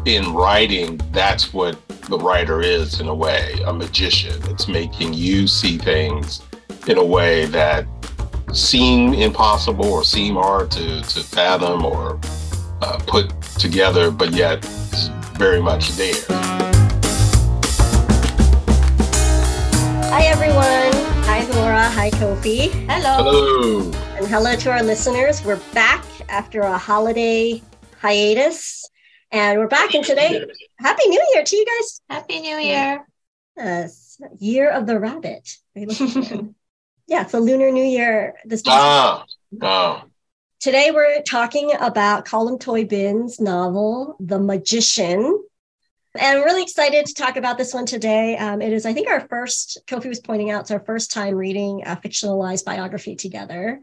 in writing, that's what the writer is in a way, a magician. It's making you see things in a way that seem impossible or seem hard to fathom or put together, but yet is very much there. Hi, everyone. Hi, Laura. Hi, Kofi. Hello. Hello. And hello to our listeners. We're back after a holiday hiatus. And we're back, and today, Happy New Year to you guys. Happy New Year. Yes, Year of the Rabbit. Yeah, it's a Lunar New Year. Today we're talking about Colm Tóibín's novel, The Magician. And I'm really excited to talk about this one today. It is, I think, our first, Kofi was pointing out, it's our first time reading a fictionalized biography together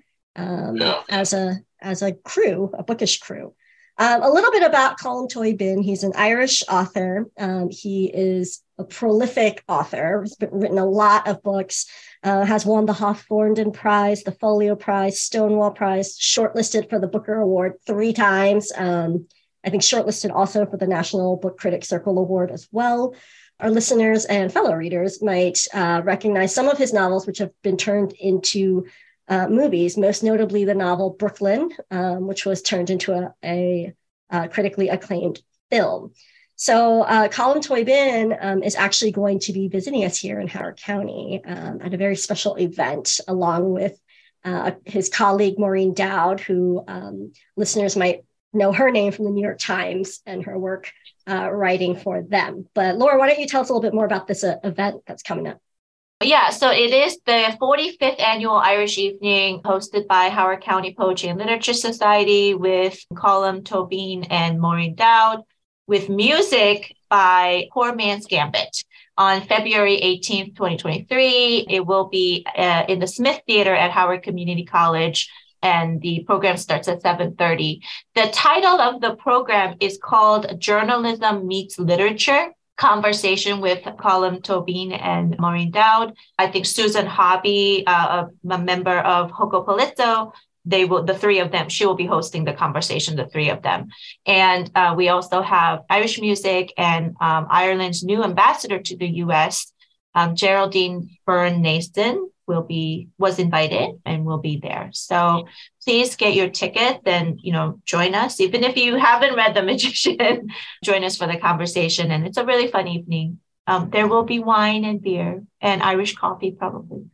as a crew, a bookish crew. A little bit about Colm Tóibín. He's an Irish author. He is a prolific author. He's written a lot of books, has won the Hawthornden Prize, the Folio Prize, Stonewall Prize, shortlisted for the Booker Award 3 times. I think shortlisted also for the National Book Critics Circle Award as well. Our listeners and fellow readers might recognize some of his novels, which have been turned into movies, most notably the novel Brooklyn, which was turned into a critically acclaimed film. So Colm Tóibín is actually going to be visiting us here in Howard County at a very special event, along with his colleague Maureen Dowd, who listeners might know her name from the New York Times and her work writing for them. But Laura, why don't you tell us a little bit more about this event that's coming up? Yeah, so it is the 45th Annual Irish Evening hosted by Howard County Poetry and Literature Society with Colm Tóibín and Maureen Dowd, with music by Poor Man's Gambit on February 18th, 2023. It will be in the Smith Theater at Howard Community College, and the program starts at 7:30. The title of the program is called Journalism Meets Literature, Conversation with Colm Tóibín and Maureen Dowd. I think Susan Hobby, a member of Hoko Palito, the 3 of them, she will be hosting the conversation, the 3 of them. And we also have Irish music and Ireland's new ambassador to the U.S., Geraldine Byrne-Nason, was invited and will be there. So please get your ticket and, join us. Even if you haven't read The Magician, join us for the conversation. And it's a really fun evening. There will be wine and beer and Irish coffee, probably.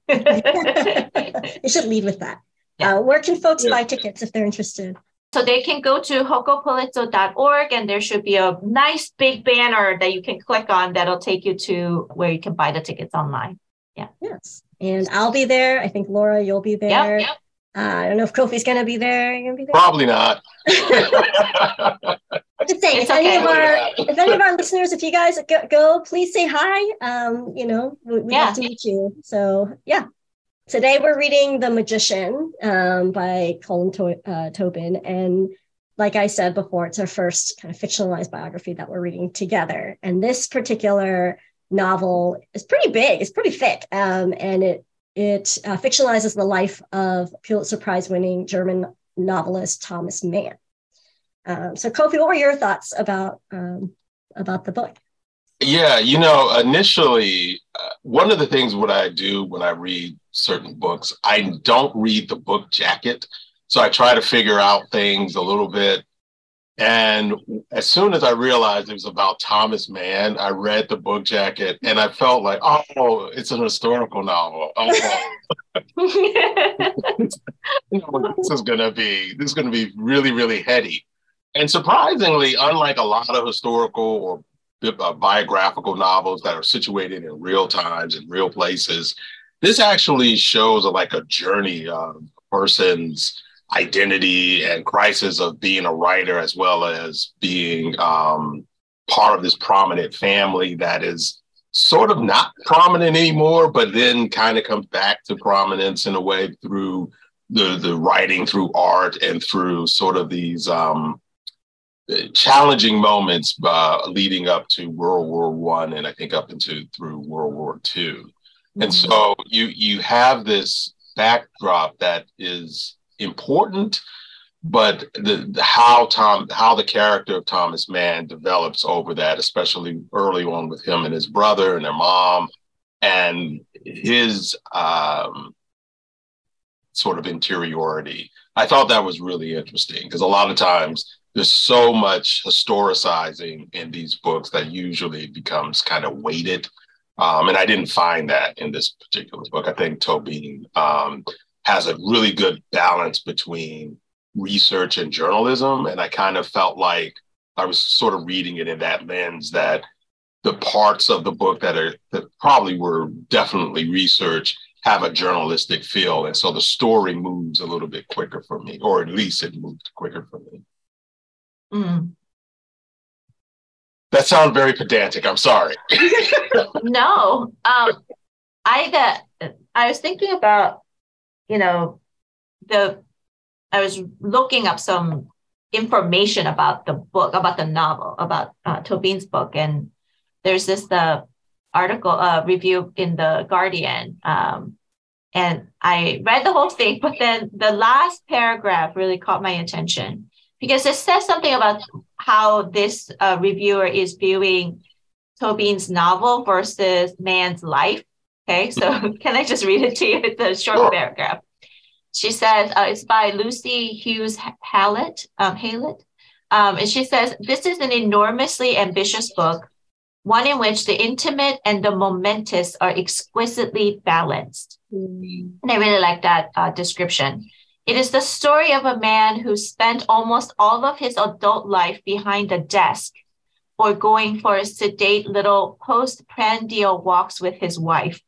You should lead with that. Yeah. Where can folks buy tickets if they're interested? So they can go to hokopolito.org, and there should be a nice big banner that you can click on that'll take you to where you can buy the tickets online. Yeah. Yes. And I'll be there. I think, Laura, you'll be there. Yep. I don't know if Kofi's going to be there. Are you going to be there? Probably not. I'm just saying, if any of our listeners, if you guys go, please say hi. We'd love to meet you. So, yeah. Today we're reading The Magician by Colm Tóibín. And like I said before, it's our first kind of fictionalized biography that we're reading together. And this particular novel is pretty big. It's pretty thick. And it fictionalizes the life of Pulitzer Prize-winning German novelist Thomas Mann. So Kofi, what were your thoughts about the book? Yeah, initially, one of the things what I do when I read certain books, I don't read the book jacket. So I try to figure out things a little bit. And as soon as I realized it was about Thomas Mann, I read the book jacket and I felt like, oh, it's an historical novel. Oh. This is gonna be really, really heady. And surprisingly, unlike a lot of historical or biographical novels that are situated in real times and real places, this actually shows a journey of a person's identity and crisis of being a writer, as well as being part of this prominent family that is sort of not prominent anymore, but then kind of comes back to prominence in a way through the writing, through art, and through sort of these challenging moments leading up to World War I, and I think up through World War II. Mm-hmm. And so you have this backdrop that is important, but how the character of Thomas Mann develops over that, especially early on with him and his brother and their mom, and his sort of interiority. I thought that was really interesting because a lot of times there's so much historicizing in these books that usually becomes kind of weighted. And I didn't find that in this particular book. I think Tobin has a really good balance between research and journalism. And I kind of felt like I was sort of reading it in that lens, that the parts of the book that probably were definitely research have a journalistic feel. And so the story moves a little bit quicker for me, or at least it moved quicker for me. Mm. That sounds very pedantic. I'm sorry. No, I was thinking about, I was looking up some information about the book, about the novel, about Tobin's book, and there's this article review in the Guardian, and I read the whole thing, but then the last paragraph really caught my attention because it says something about how this reviewer is viewing Tobin's novel versus Mann's life. Okay, so can I just read it to you? It's a short paragraph. She says, it's by Lucy Hughes Hallett. And she says, this is an enormously ambitious book, one in which the intimate and the momentous are exquisitely balanced. And I really like that description. It is the story of a man who spent almost all of his adult life behind a desk or going for sedate little postprandial walks with his wife.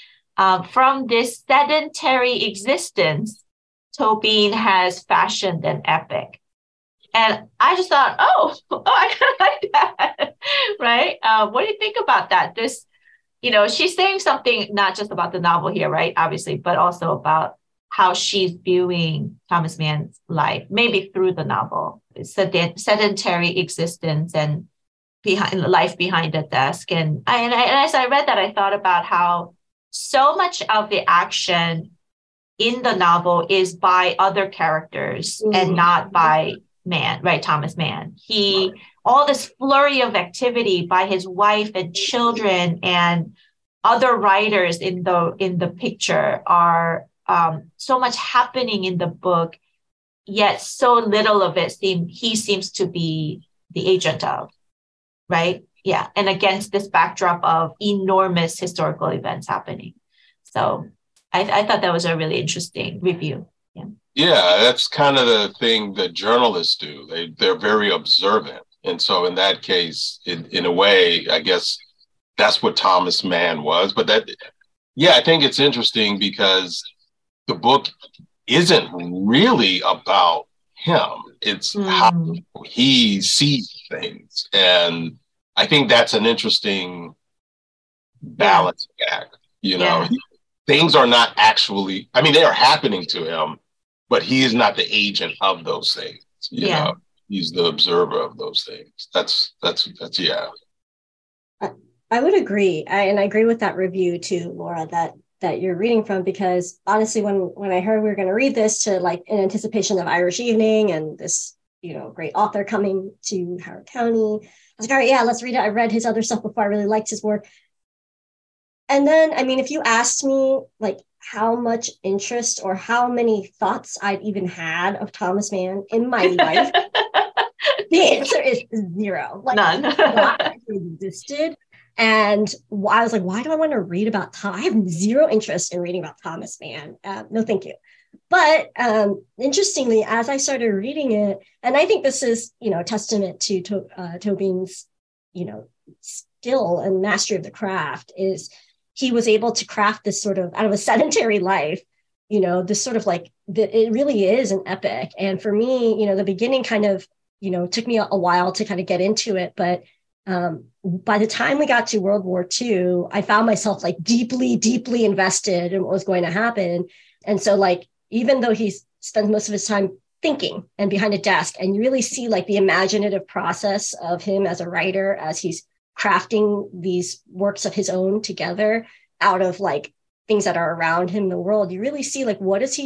From this sedentary existence, Tobin has fashioned an epic. And I just thought, I kind of like that, right? What do you think about that? This, she's saying something not just about the novel here, right? Obviously, but also about how she's viewing Thomas Mann's life, maybe through the novel, sedentary existence and life behind a desk. And as I read that, I thought about how so much of the action in the novel is by other characters and not by Mann, right? Thomas Mann. All this flurry of activity by his wife and children and other writers in the picture are so much happening in the book, yet so little of it he seems to be the agent of, right? Yeah. And against this backdrop of enormous historical events happening. So I thought that was a really interesting review. Yeah. Yeah, that's kind of the thing that journalists do. They're very observant. And so in that case, in a way, I guess that's what Thomas Mann was. But I think it's interesting because the book isn't really about him. It's how he sees things. And I think that's an interesting balancing act. Things are not actually, they are happening to him, but he is not the agent of those things. He's the observer of those things. That's yeah. I would agree. I agree with that review too, Laura, that you're reading from, because honestly, when I heard we were going to read this in anticipation of Irish Evening and this, great author coming to Howard County, I was like, all right, yeah, let's read it. I read his other stuff before. I really liked his work. And then, if you asked me how much interest or how many thoughts I've even had of Thomas Mann in my life, the answer is zero. None. Not existed. And I was like, why do I want to read about Tom? I have zero interest in reading about Thomas Mann. No, thank you. But interestingly, as I started reading it, and I think this is, a testament to Tobin's, skill and mastery of the craft, is he was able to craft this sort of, out of a sedentary life, this sort of it really is an epic. And for me, the beginning kind of, took me a while to kind of get into it. But by the time we got to World War II, I found myself deeply, deeply invested in what was going to happen. And so even though he spends most of his time thinking and behind a desk, and you really see the imaginative process of him as a writer, as he's crafting these works of his own together out of things that are around him in the world, you really see what is he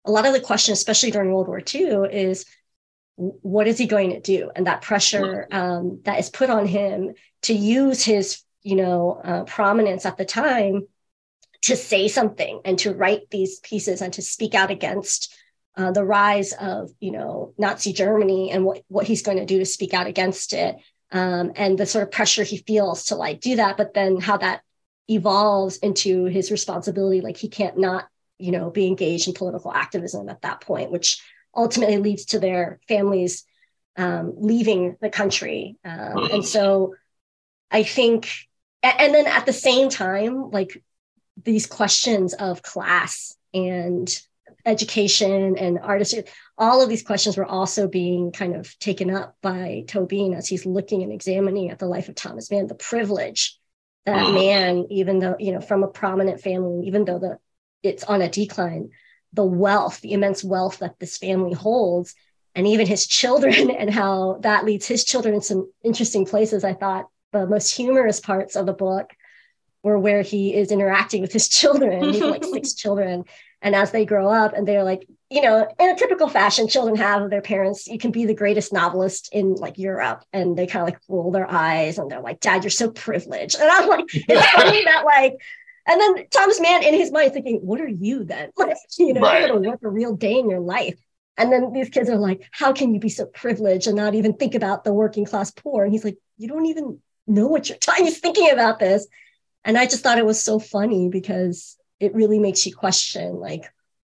a lot of the questions, especially during World War II, is what is he going to do? And that pressure that is put on him to use his, prominence at the time to say something and to write these pieces and to speak out against the rise of, Nazi Germany and what he's going to do to speak out against it. And the sort of pressure he feels to like do that, but then how that evolves into his responsibility. Like he can't not, be engaged in political activism at that point, which ultimately leads to their families leaving the country. And so I think, and then at the same time, like these questions of class and education and artistry, all of these questions were also being kind of taken up by Tobin as he's looking and examining at the life of Thomas Mann, the privilege that man, even though, from a prominent family, even though it's on a decline, the wealth, the immense wealth that this family holds, and even his children and how that leads his children in some interesting places. I thought the most humorous parts of the book were where he is interacting with his children. He has like 6 children. And as they grow up and they're like, in a typical fashion, children have of their parents, you can be the greatest novelist in like Europe. And they kind of like roll their eyes and they're like, Dad, you're so privileged. And I'm like, it's funny that like, and then Thomas Mann in his mind thinking, what are you then? Like, you're going to work a real day in your life. And then these kids are like, how can you be so privileged and not even think about the working class poor? And he's like, you don't even know what you're talking. He's thinking about this. And I just thought it was so funny because it really makes you question, like,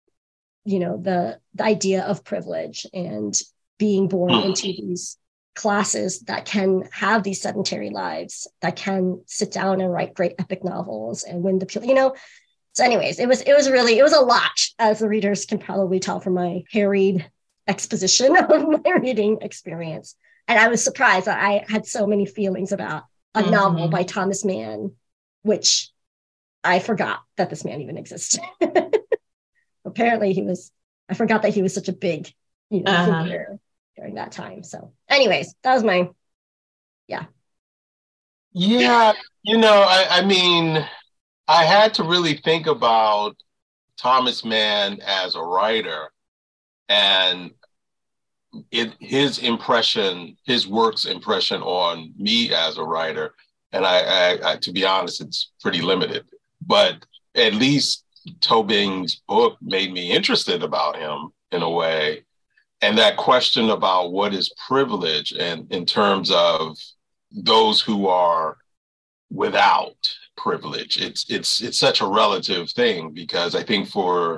the idea of privilege and being born into these classes that can have these sedentary lives, that can sit down and write great epic novels and win the, So anyways, it was a lot, as the readers can probably tell from my harried exposition of my reading experience. And I was surprised that I had so many feelings about a novel by Thomas Mann, which I forgot that this man even existed. Apparently I forgot that he was such a big, figure during that time. So anyways, that was my, Yeah, I mean, I had to really think about Thomas Mann as a writer and his work's impression on me as a writer. And I to be honest, it's pretty limited, but at least Tobin's book made me interested about him in a way. And that question about what is privilege and in terms of those who are without privilege, it's such a relative thing, because I think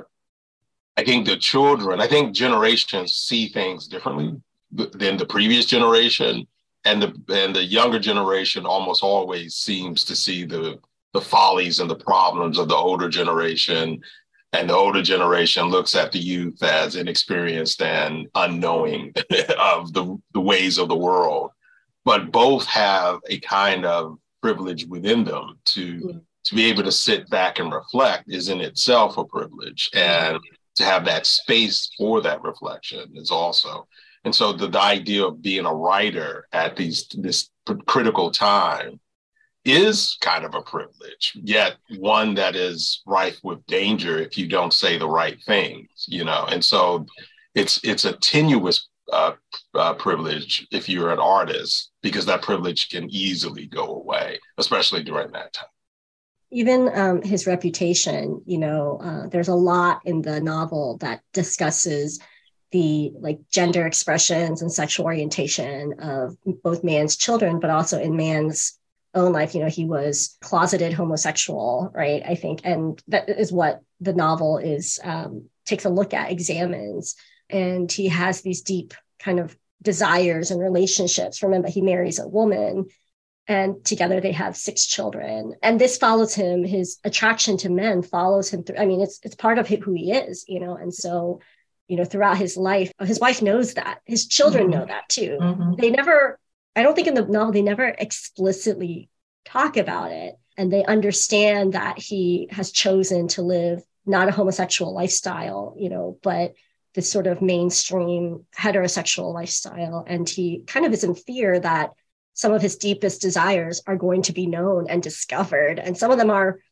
the children, I think generations see things differently than the previous generation. And the younger generation almost always seems to see the follies and the problems of the older generation. And the older generation looks at the youth as inexperienced and unknowing of the ways of the world. But both have a kind of privilege within them to be able to sit back and reflect is in itself a privilege. And to have that space for that reflection is also. And so the idea of being a writer at this critical time is kind of a privilege, yet one that is rife with danger if you don't say the right things, And so it's a tenuous privilege if you're an artist, because that privilege can easily go away, especially during that time. Even his reputation, there's a lot in the novel that discusses the gender expressions and sexual orientation of both Mann's children, but also in Mann's own life. He was closeted homosexual, right? I think, and that is what the novel is takes a look at, examines, and he has these deep kind of desires and relationships. Remember, he marries a woman, and together they have 6 children. And this follows him. His attraction to men follows him through. I mean, it's part of who he is, and so. Throughout his life, his wife knows that. His children know that too. They never, I don't think in the novel, they never explicitly talk about it. And they understand that he has chosen to live not a homosexual lifestyle, but this sort of mainstream heterosexual lifestyle. And he kind of is in fear that some of his deepest desires are going to be known and discovered. And some of them are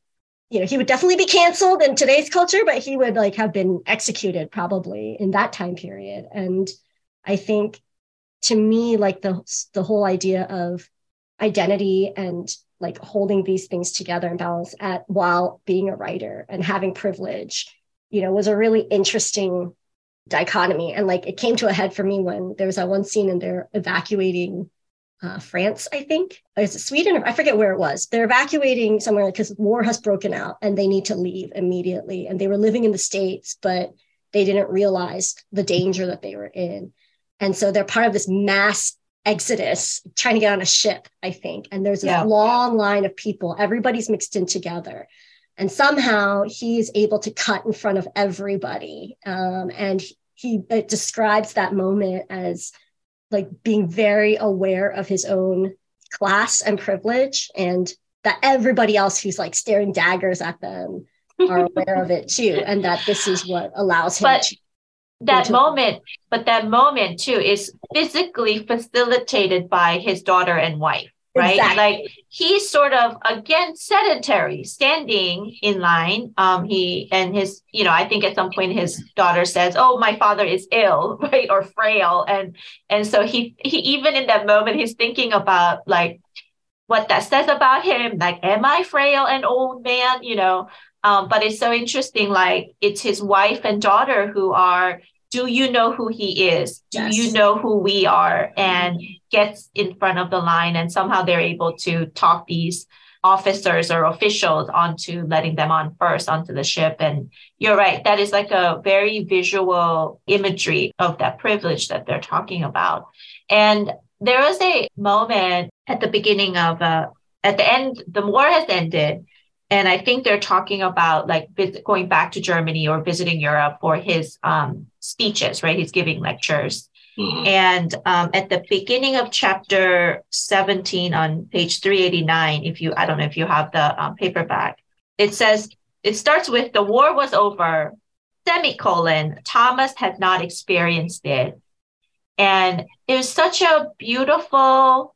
he would definitely be canceled in today's culture, but he would like have been executed probably in that time period. And I think to me, like the whole idea of identity and like holding these things together and balance while being a writer and having privilege, was a really interesting dichotomy. And like it came to a head for me when there was that one scene and they're evacuating France, I think. Is it Sweden? I forget where it was. They're evacuating somewhere because war has broken out and they need to leave immediately. And they were living in the States, but they didn't realize the danger that they were in. And so they're part of this mass exodus, trying to get on a ship, I think. And there's this long line of people. Everybody's mixed in together. And somehow he is able to cut in front of everybody. And it describes that moment as like being very aware of his own class and privilege, and that everybody else who's like staring daggers at them are aware of it too. And that this is what allows him that moment too is physically facilitated by his daughter and wife, right? Exactly. Like he's sort of, again, sedentary, standing in line. I think at some point his daughter says, "Oh, my father is ill," right? Or frail. And so he even in that moment, he's thinking about like what that says about him. Like, am I frail and old man? But it's so interesting. Like it's his wife and daughter who are, do you know who he is? Do you know who we are? And gets in front of the line, and somehow they're able to talk these officers or officials onto letting them on first onto the ship. And you're right, that is like a very visual imagery of that privilege that they're talking about. And there was a moment at the beginning of, at the end, the war has ended. And I think they're talking about like going back to Germany or visiting Europe for his speeches, right? He's giving lectures. Mm-hmm. And at the beginning of chapter 17 on page 389, I don't know if you have the paperback, it says, it starts with the war was over, semicolon, Thomas had not experienced it. And it was such a beautiful,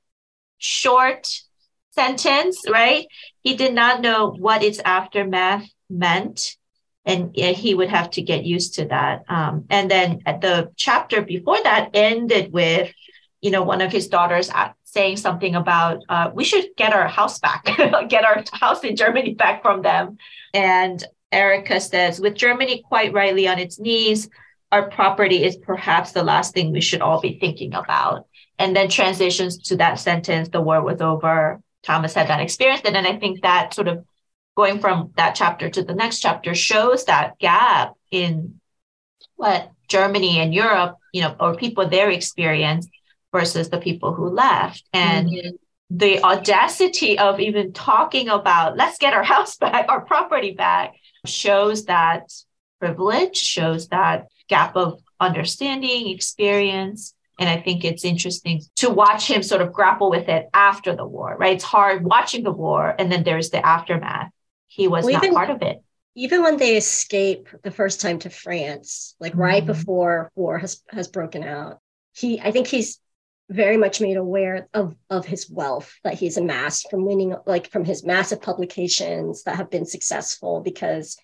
short sentence, right? He did not know what its aftermath meant, and he would have to get used to that. And then the chapter before that ended with, one of his daughters saying something about, we should get our house back, get our house in Germany back from them. And Erica says, with Germany quite rightly on its knees, our property is perhaps the last thing we should all be thinking about. And then transitions to that sentence, the war was over, Thomas had that experience. And then I think that sort of going from that chapter to the next chapter shows that gap in what Germany and Europe, or people their experience versus the people who left. And the audacity of even talking about, let's get our house back, our property back, shows that privilege, shows that gap of understanding, experience. And I think it's interesting to watch him sort of grapple with it after the war, right? It's hard watching the war, and then there's the aftermath. He was not part of it. Even when they escape the first time to France, like right before war has broken out, I think he's very much made aware of his wealth that he's amassed from winning, like from his massive publications that have been successful, because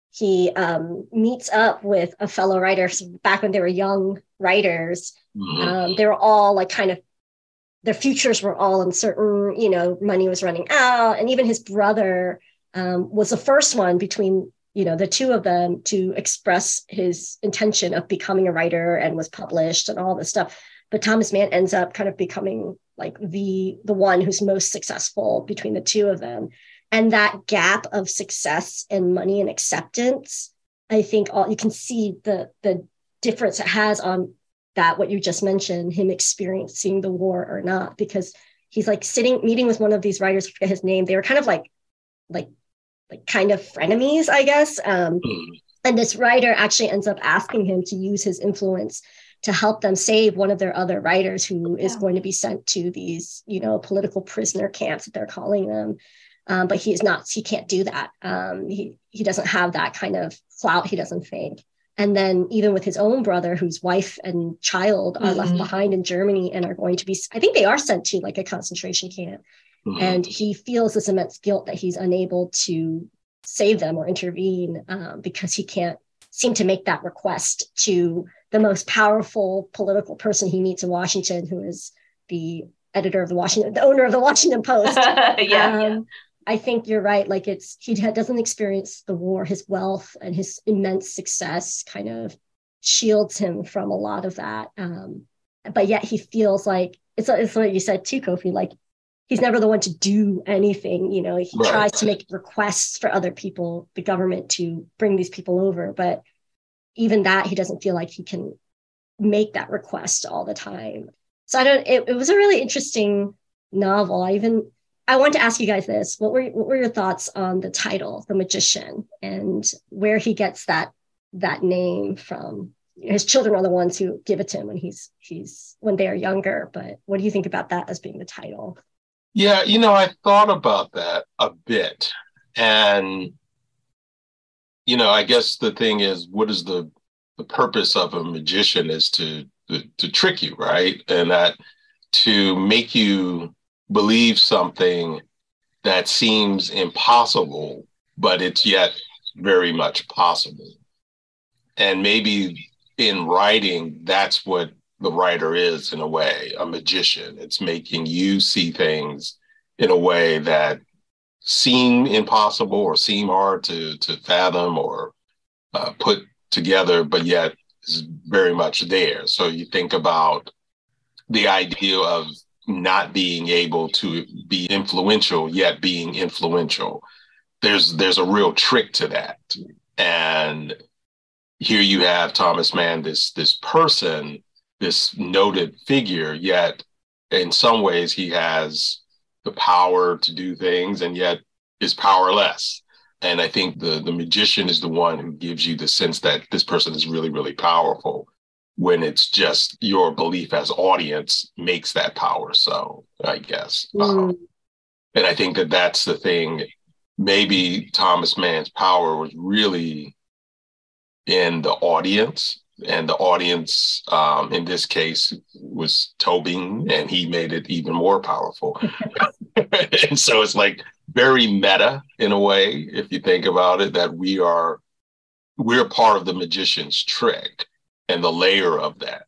he meets up with a fellow writer back when they were young writers. They were all like kind of, their futures were all uncertain, money was running out. And even his brother was the first one between, the two of them to express his intention of becoming a writer, and was published and all this stuff. But Thomas Mann ends up kind of becoming like the one who's most successful between the two of them. And that gap of success and money and acceptance, I think you can see the difference it has on that, what you just mentioned, him experiencing the war or not, because he's like meeting with one of these writers, I forget his name. They were kind of like kind of frenemies, I guess. And this writer actually ends up asking him to use his influence to help them save one of their other writers who is going to be sent to these, political prisoner camps that they're calling them. But he can't do that. He doesn't have that kind of clout, he doesn't think. And then even with his own brother, whose wife and child are left behind in Germany and are going to be, I think they are sent to like a concentration camp. And he feels this immense guilt that he's unable to save them or intervene because he can't seem to make that request to the most powerful political person he meets in Washington, who is the owner of the Washington Post. Yeah. I think you're right. Like he doesn't experience the war. His wealth and his immense success kind of shields him from a lot of that. But yet he feels like it's what you said too, Kofi. Like he's never the one to do anything. You know, he tries to make requests for other people, the government, to bring these people over. But even that, he doesn't feel like he can make that request all the time. So it was a really interesting novel. I want to ask you guys this. What were your thoughts on the title, The Magician, and where he gets that name from? His children are the ones who give it to him when they are younger. But what do you think about that as being the title? Yeah, I thought about that a bit. And, I guess the thing is, what is the purpose of a magician is to trick you, right? And that to make you believe something that seems impossible, but it's yet very much possible. And maybe in writing, that's what the writer is in a way, a magician. It's making you see things in a way that seem impossible or seem hard to fathom or put together, but yet is very much there. So you think about the idea of not being able to be influential, yet being influential. There's a real trick to that. And here you have Thomas Mann, this person, this noted figure, yet in some ways he has the power to do things and yet is powerless. And I think the magician is the one who gives you the sense that this person is really, really powerful, when it's just your belief as audience makes that power. So I guess. And I think that that's the thing. Maybe Thomas Mann's power was really in the audience, and the audience in this case was Tobin, and he made it even more powerful. And so it's like very meta in a way, if you think about it, that we're part of the magician's trick. And the layer of that,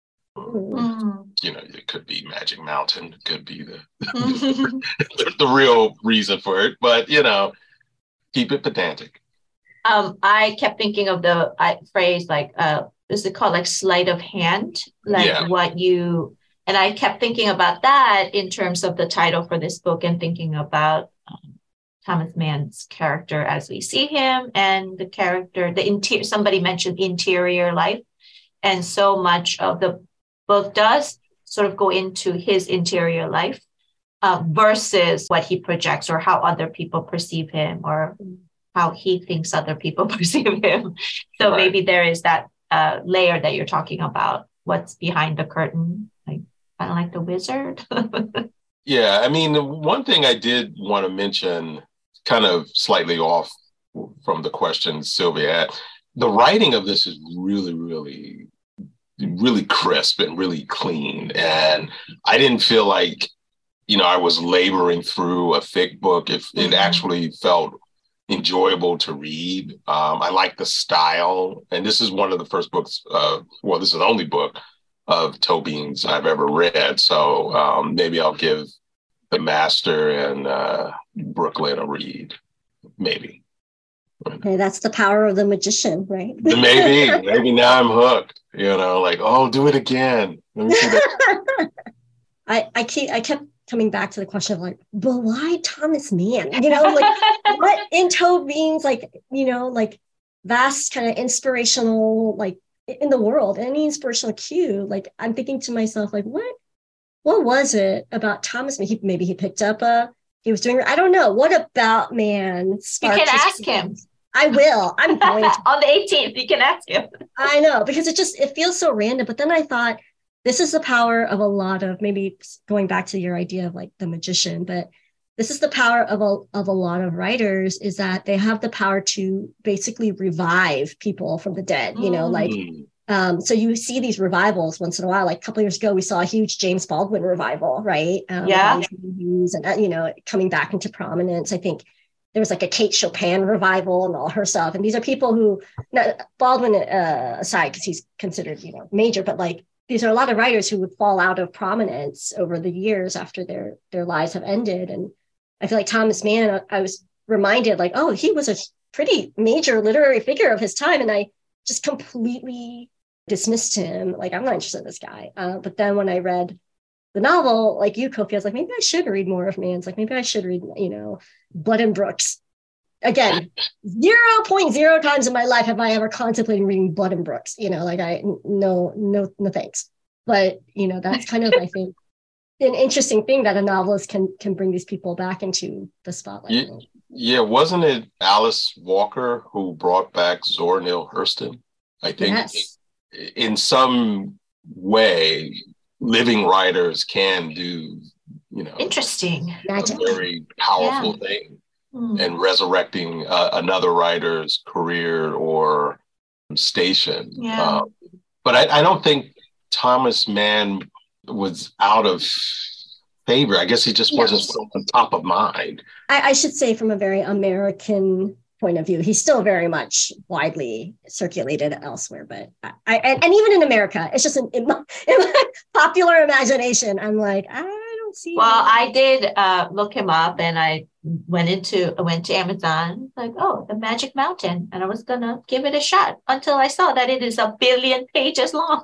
it could be Magic Mountain, it could be the real reason for it, but keep it pedantic. I kept thinking of the phrase like, is it called like sleight of hand? Like and I kept thinking about that in terms of the title for this book and thinking about Thomas Mann's character as we see him and the character, somebody mentioned interior life. And so much of the book does sort of go into his interior life versus what he projects or how other people perceive him or how he thinks other people perceive him. So maybe there is that layer that you're talking about, what's behind the curtain, like kind of like the wizard. Yeah, I mean, one thing I did want to mention, kind of slightly off from the question Sylvia had, the writing of this is really, really, really crisp and really clean. And I didn't feel like, I was laboring through a thick book. It actually felt enjoyable to read. I like the style. And this is one of the first books, this is the only book of Tobin's I've ever read. So maybe I'll give The Master and Brooklyn a read, maybe. Okay, that's the power of the magician, right? Maybe now I'm hooked. Like, do it again. Let me see that. I kept coming back to the question of like, but why Thomas Mann? Like what in Tobin's like vast kind of inspirational like in the world, any inspirational cue. Like I'm thinking to myself, like what was it about Thomas Mann? Maybe he picked up he was doing, I don't know. What about Mann? You can ask him. I will. I'm going to. On the 18th, you can ask him. I know, because it feels so random. But then I thought, this is the power of a lot of, maybe going back to your idea of like the magician, but this is the power of a lot of writers, is that they have the power to basically revive people from the dead, so you see these revivals once in a while. Like a couple of years ago, we saw a huge James Baldwin revival, right? Yeah. And, coming back into prominence. I think there was like a Kate Chopin revival and all her stuff. And these are people who, Baldwin aside, because he's considered, major, but like these are a lot of writers who would fall out of prominence over the years after their lives have ended. And I feel like Thomas Mann, I was reminded like, oh, he was a pretty major literary figure of his time. And I just completely dismissed him. Like, I'm not interested in this guy. But then when I read the novel, like you, Kofi, I was like, maybe I should read more of Mann's. Like, maybe I should read, Blood-and-Brooks. Again, 0.0 times in my life have I ever contemplated reading Blood-and-Brooks. No thanks. But, that's kind of, I think, an interesting thing that a novelist can bring these people back into the spotlight. Yeah, wasn't it Alice Walker who brought back Zora Neale Hurston? I think yes. In some way, living writers can do, interesting, a very powerful thing, and resurrecting another writer's career or station. Yeah. But I don't think Thomas Mann was out of favor. I guess he just wasn't so on top of mind. I should say, from a very American point of view, he's still very much widely circulated elsewhere. But and even in America, it's just in my popular imagination, I'm like, I don't see. Well, I did look him up, and I went to Amazon, like, oh, The Magic Mountain, and I was gonna give it a shot until I saw that it is 1 billion pages long.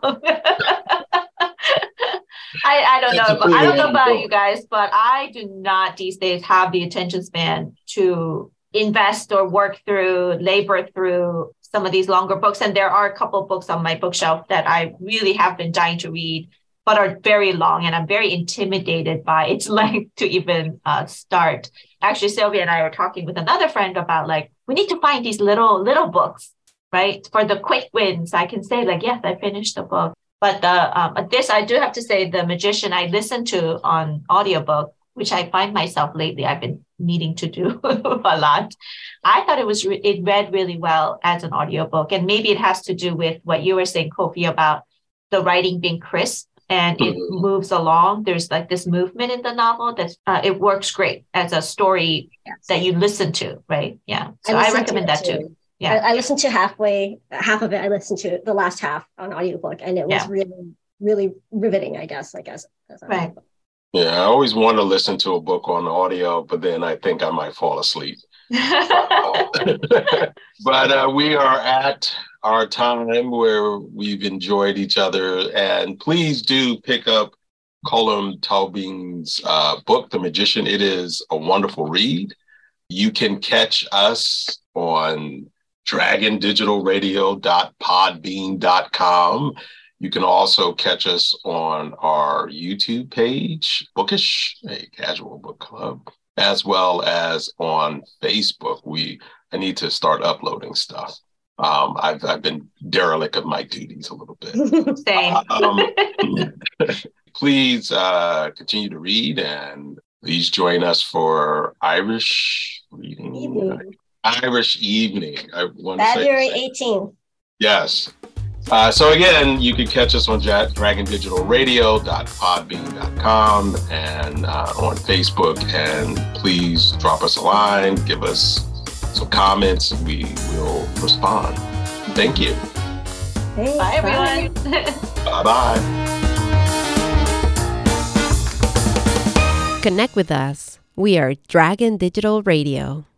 I don't know. I don't know about you guys, but I do not these days have the attention span to invest or labor through some of these longer books. And there are a couple of books on my bookshelf that I really have been dying to read, but are very long. And I'm very intimidated by its length to even start. Actually, Sylvia and I were talking with another friend about we need to find these little books, right? For the quick wins. I can say yes, I finished the book. But this, I do have to say, The Magician, I listened to on audiobook, which I find myself lately, I've been needing to do a lot. I thought it read really well as an audiobook. And maybe it has to do with what you were saying, Kofi, about the writing being crisp and it moves along. There's this movement in the novel that it works great as a story that you listen to, right? Yeah. So I recommend that too. Yeah. I listened to half of it. I listened to the last half on audiobook, and it was really, really riveting, I guess. Right. Yeah, I always want to listen to a book on audio, but then I think I might fall asleep. But we are at our time where we've enjoyed each other, and please do pick up Colum Taubin's book, The Magician. It is a wonderful read. You can catch us on dragondigitalradio.podbean.com. You can also catch us on our YouTube page, Bookish, a casual book club, as well as on Facebook. I need to start uploading stuff. I've been derelict of my duties a little bit. Same. Please continue to read, and please join us for Irish reading. Irish evening. I want to February 18th. Yes. So again, you can catch us on dragondigitalradio.podbean.com and on Facebook. And please drop us a line, give us some comments. We will respond. Thank you. Thanks. Bye, everyone. Bye-bye. Connect with us. We are Dragon Digital Radio.